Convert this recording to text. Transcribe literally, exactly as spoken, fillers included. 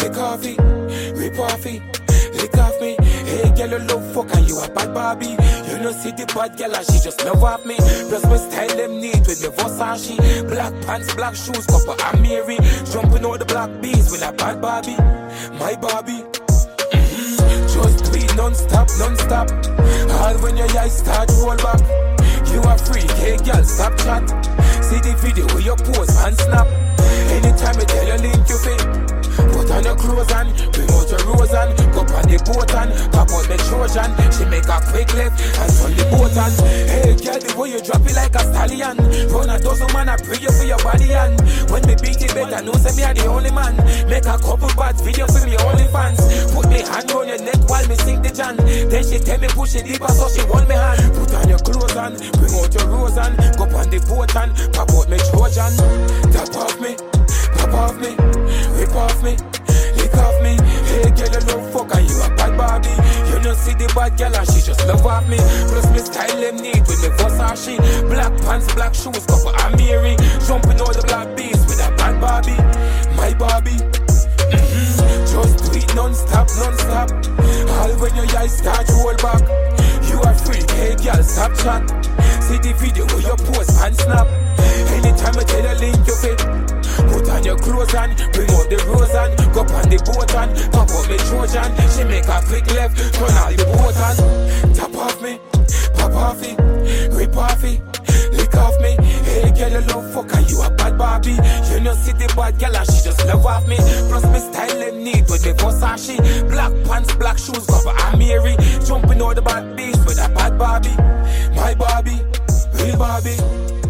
take off it, rip off it, lick off me. Hey, girl, you love fuck and you a bad Barbie. You know see the bad girl and she just love off me. Plus my style them neat with the Versace. Black pants, black shoes, couple and Mary. Jumping out the black bees with a bad Barbie. My Barbie. Mm-hmm. Just do it non-stop, non-stop. All when your eyes start roll back. You are free, hey girl, stop chat. See the video where you pose and snap. Anytime I tell you link you fit. Put on your clothes and bring out your rose and go on the boat and pop out the Trojan. She make a quick left and turn the boat and hey girl, the way you drop it like a stallion. Run a dozen man, I pray you for your body and when me beat it better, know say me are the only man. Make a couple bad videos for me only fans. Put me hand on your neck while me sing the Jan. Then she tell me push it deeper so she want me hand. Put on your clothes and bring out your rose and go on the boat and pop out me Trojan. Tap off me, pop off me, rip off me, lick off me. Hey girl, you love fuck and you a bad Barbie. You know see the bad girl and she just love off me. Plus me style them neat with the Versace. Black pants, black shoes, couple and Mary. Jumping all the black bees with a bad Barbie. My Barbie. Mm-hmm. Just do it non-stop, non-stop. All when your eyes start roll back. You are free, hey girl, stop chat. See the video where you post and snap. Anytime I tell you link you fit. Put on your clothes and bring out the rose and go on the boat and pop out me Trojan. She make a quick left, turn all the boat and tap off me, pop off it, rip off it, lick off me. Hey girl, you love fuck and you a bad Barbie. You know see the bad girl and she just love off me. Plus me style them neat with the Versace. Black pants, black shoes, cover and Mary. Jumping all the bad beast with a bad Barbie. My Barbie, real Barbie.